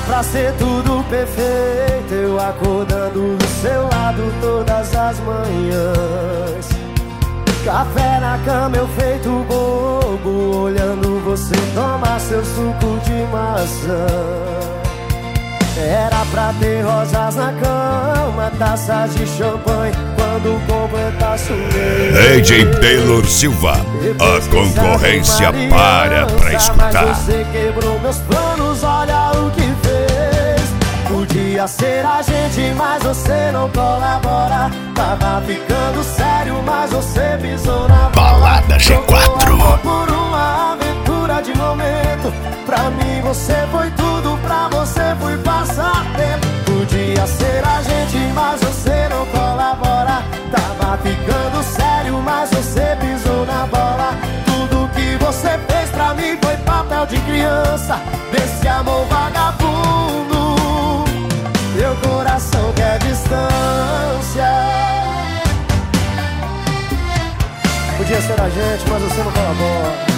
pra ser tudo perfeito, eu acordando do seu lado todas as manhãs. Café na cama eu feito bobo, olhando você tomar seu suco de maçã. Era pra ter rosas na cama, taças de champanhe quando completasse o mês. AJ Taylor Silva, a concorrência para pra escutar. Mas você quebrou meus planos, olha o que fez. Podia ser a gente, mas você não colabora. Tava ficando sério, mas você pisou na bola. Balada G4. Por uma aventura de momento, pra mim você foi tudo, pra você fui passar tempo. Podia ser a gente, mas você não colabora. Tava ficando sério, mas você pisou na bola. Tudo que você fez pra mim foi papel de criança, desse amor vagabundo. Meu coração quer distância. Podia ser a gente, mas você não colabora.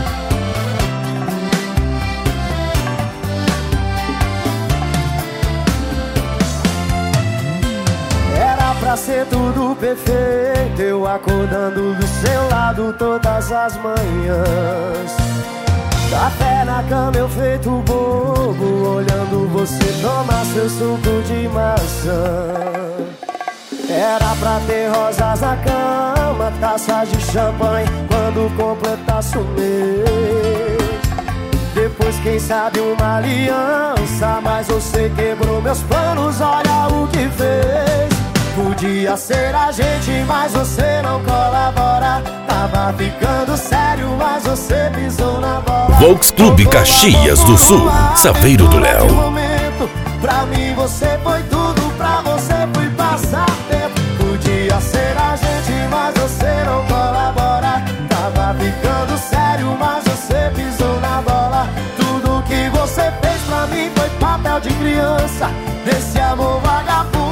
Pra ser tudo perfeito, eu acordando do seu lado todas as manhãs. Café na cama eu feito bobo, olhando você tomar seu suco de maçã. Era pra ter rosas na cama, taças de champanhe quando completasse o mês. Depois quem sabe uma aliança, mas você quebrou meus planos, olha o que fez. Podia ser a gente, mas você não colabora. Tava ficando sério, mas você pisou na bola. Volks Clube Caxias do Sul, Saveiro do Léo. Pra mim você foi tudo, pra você fui passar tempo. Podia ser a gente, mas você não colabora. Tava ficando sério, mas você pisou na bola. Tudo que você fez pra mim foi papel de criança, desse amor vagabundo.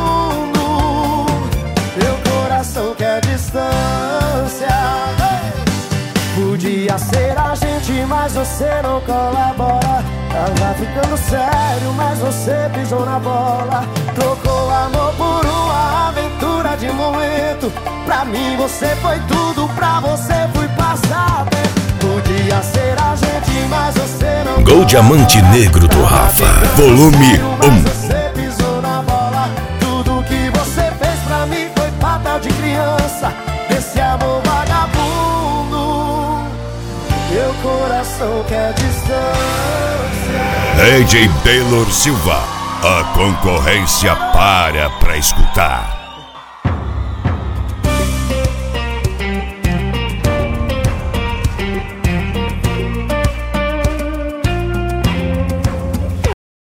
Meu coração quer distância. Podia ser a gente, mas você não colabora. Tava ficando sério, mas você pisou na bola. Trocou amor por uma aventura de momento. Pra mim você foi tudo, pra você fui passar tempo. Podia ser a gente, mas você não Gol Diamante Negro do Rafa, volume 1. De criança, desse amor vagabundo. Meu coração quer distância. AJ Taylor Silva, a concorrência para pra escutar.